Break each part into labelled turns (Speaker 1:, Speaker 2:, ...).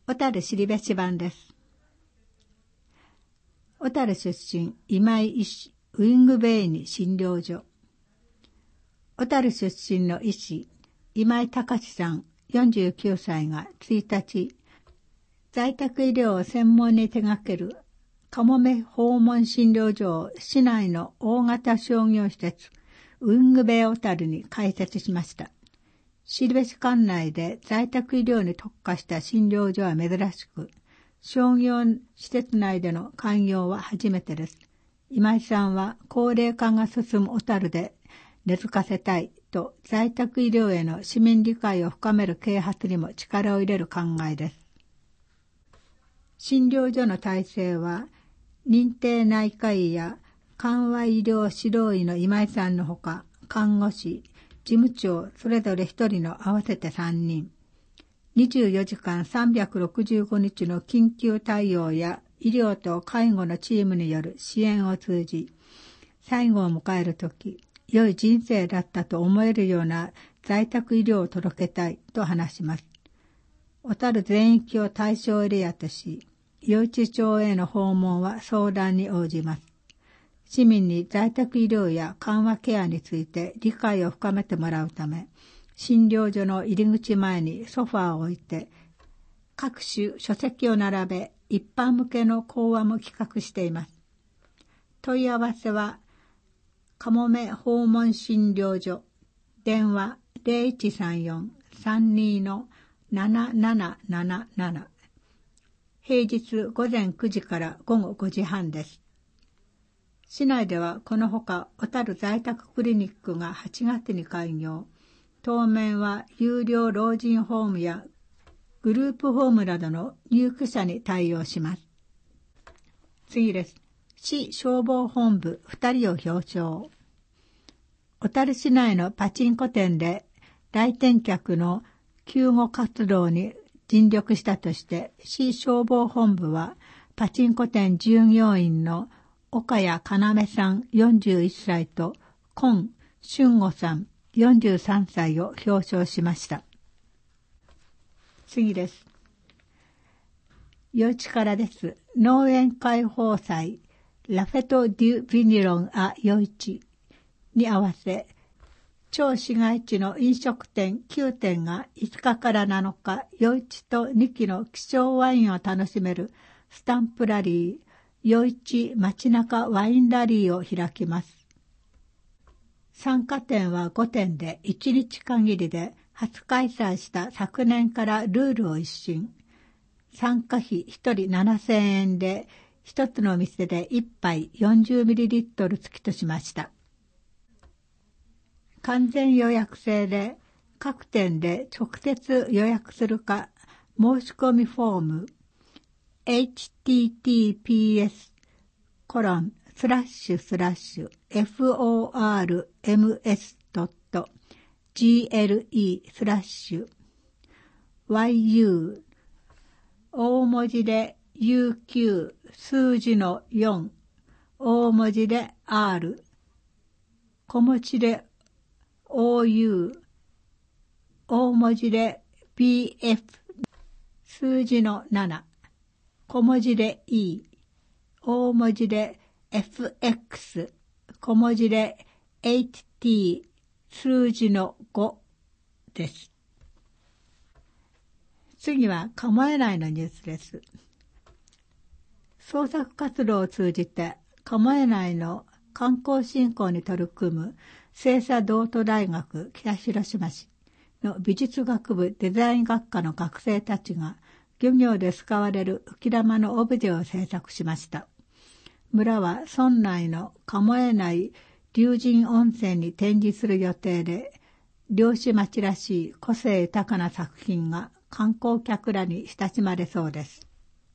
Speaker 1: 小樽後志版です。小樽出身、今井医師、ウィングベイに診療所。小樽出身の医師、今井隆さん、49歳が1日、在宅医療を専門に手掛ける、かもめ訪問診療所を市内の大型商業施設、ウィングベイ小樽に開設しました。後志管内で在宅医療に特化した診療所は珍しく、商業施設内での開業は初めてです。今井さんは高齢化が進む小樽で根付かせたいと在宅医療への市民理解を深める啓発にも力を入れる考えです。診療所の体制は認定内科医や緩和医療指導医の今井さんのほか、看護師、事務長それぞれ1人の合わせて3人。24時間365日の緊急対応や医療と介護のチームによる支援を通じ、最後を迎えるとき、良い人生だったと思えるような在宅医療を届けたいと話します。小樽全域を対象エリアとし、余市町への訪問は相談に応じます。市民に在宅医療や緩和ケアについて理解を深めてもらうため、診療所の入り口前にソファーを置いて、各種書籍を並べ、一般向けの講話も企画しています。問い合わせは、かもめ訪問診療所、電話 0134-32-7777、平日午前9時から午後5時半です。市内ではこのほか小樽在宅クリニックが8月に開業、当面は有料老人ホームやグループホームなどの入居者に対応します。次です。市消防本部2人を表彰。小樽市内のパチンコ店で来店客の救護活動に尽力したとして市消防本部はパチンコ店従業員の岡谷要さん41歳と今俊吾さん43歳を表彰しました。次です。余市からです。農園開放祭ラフェト・デュ・ヴィニロン・ア・余市に合わせ、超市街地の飲食店9店が5日から7日、余市と2期の希少ワインを楽しめるスタンプラリー、余市街中ワインラリーを開きます。参加店は5店で1日限りで初開催した昨年からルールを一新。参加費1人7000円で、一つの店で1杯 40ml 付きとしました。完全予約制で、各店で直接予約するか、申し込みフォーム、https://forms.gle/yu 大文字で UQ 数字の4大文字で R 小文字で OU 大文字で BF 数字の7小文字で E 大文字で FX 小文字で 8T 数字の5です。次は構えないのニュースです。創作活動を通じて構えないの観光振興に取り組む清佐道都大学北広島市の美術学部デザイン学科の学生たちが漁業で使われる浮玉のオブジェを制作しました。村は村内の構えない龍神温泉に展示する予定で、漁師町らしい個性豊かな作品が観光客らに親しまれそうです。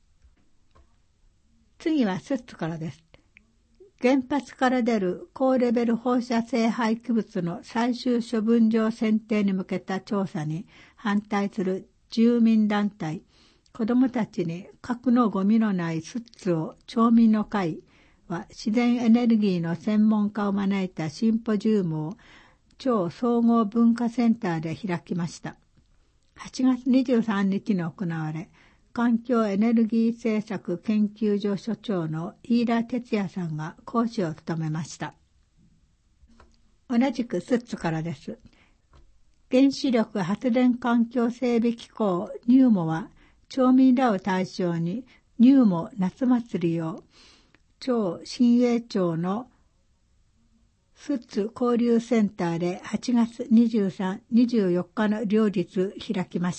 Speaker 1: 次はスッツからです。原発から出る高レベル放射性廃棄物の最終処分場選定に向けた調査に反対する住民団体、子どもたちに核のゴミのないスッツを町民の会は自然エネルギーの専門家を招いたシンポジウムを超総合文化センターで開きました。8月23日に行われ、 環境エネルギー政策研究所所長の飯田哲也さんが講師を務めました。同じく寿都からです。原子力発電環境整備機構ニューモは、町民らを対象にニューモ夏祭りを町新栄町の寿都交流センターで8月23、24日の両日開きました。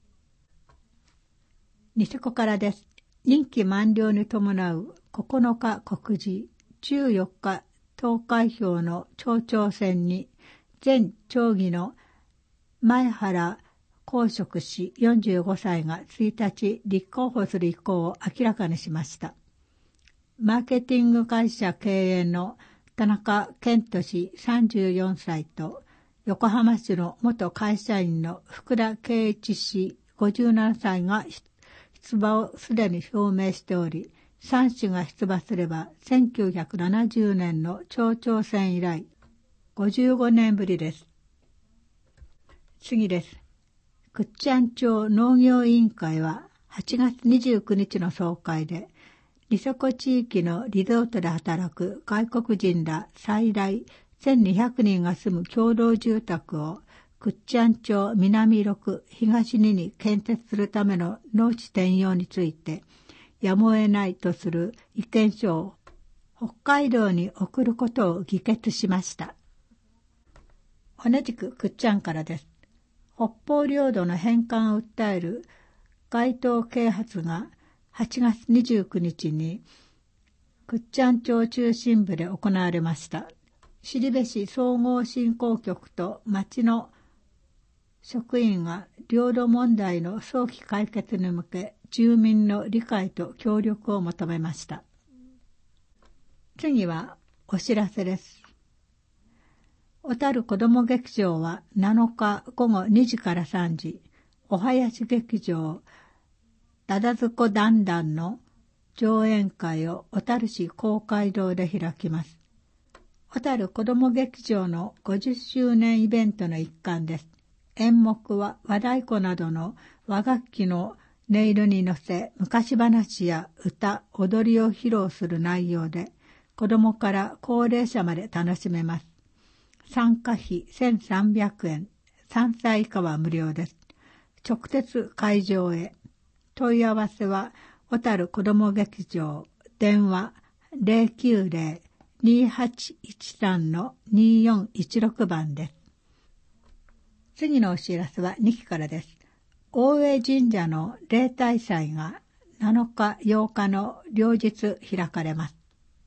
Speaker 1: ニセコからです。任期満了に伴う9日告示、14日投開票の町長選に前町議の前原公職氏45歳が1日立候補する意向を明らかにしました。マーケティング会社経営の田中健人氏34歳と横浜市の元会社員の福田圭一氏57歳が出馬をすでに表明しており、3氏が出馬すれば1970年の町長選以来55年ぶりです。次です。倶知安町農業委員会は8月29日の総会で、ニセコ地域のリゾートで働く外国人ら最大1200人が住む共同住宅を倶知安町南6東2に建設するための農地転用について、やむを得ないとする意見書を北海道に送ることを議決しました。同じく倶知安からです。北方領土の返還を訴える街頭啓発が8月29日に倶知安町中心部で行われました。後部市総合振興局と町の職員が領土問題の早期解決に向け、住民の理解と協力を求めました。次はお知らせです。小樽子ども劇場は7日午後2時から3時、お囃子劇場だだずこだんだんの上演会を小樽市公会堂で開きます。小樽子ども劇場の50周年イベントの一環です。演目は和太鼓などの和楽器の音色に乗せ、昔話や歌、踊りを披露する内容で、子どもから高齢者まで楽しめます。参加費1300円、3歳以下は無料です。直接会場へ。問い合わせは、小樽子ども劇場、電話 090-2813-2416 番です。次のお知らせは2期からです。大江神社の例大祭が7日、8日の両日開かれます。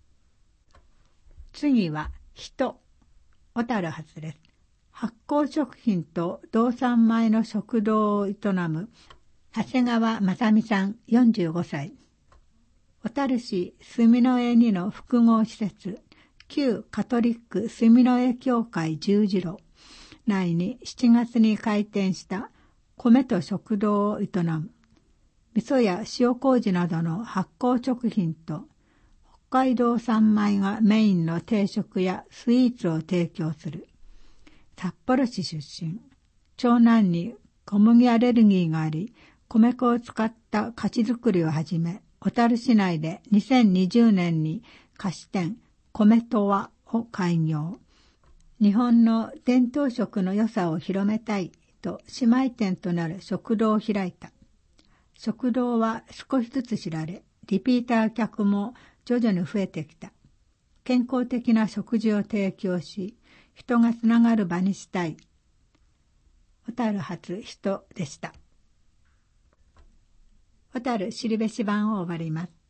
Speaker 1: 次は人、小樽発です。発酵食品と道産米の食堂を営む長谷川正美さん45歳。小樽市住之江2の複合施設、旧カトリック住之江教会十字路内に7月に開店した米と食堂を営む。味噌や塩麹などの発酵食品と北海道産米がメインの定食やスイーツを提供する。札幌市出身。長男に小麦アレルギーがあり、米粉を使った菓子作りを始め、小樽市内で2020年に菓子店米とわを開業。日本の伝統食の良さを広めたいと姉妹店となる食堂を開いた。食堂は少しずつ知られ、リピーター客も徐々に増えてきた。健康的な食事を提供し、人がつながる場にしたい。小樽発人でした。小樽知るべし版を終わります。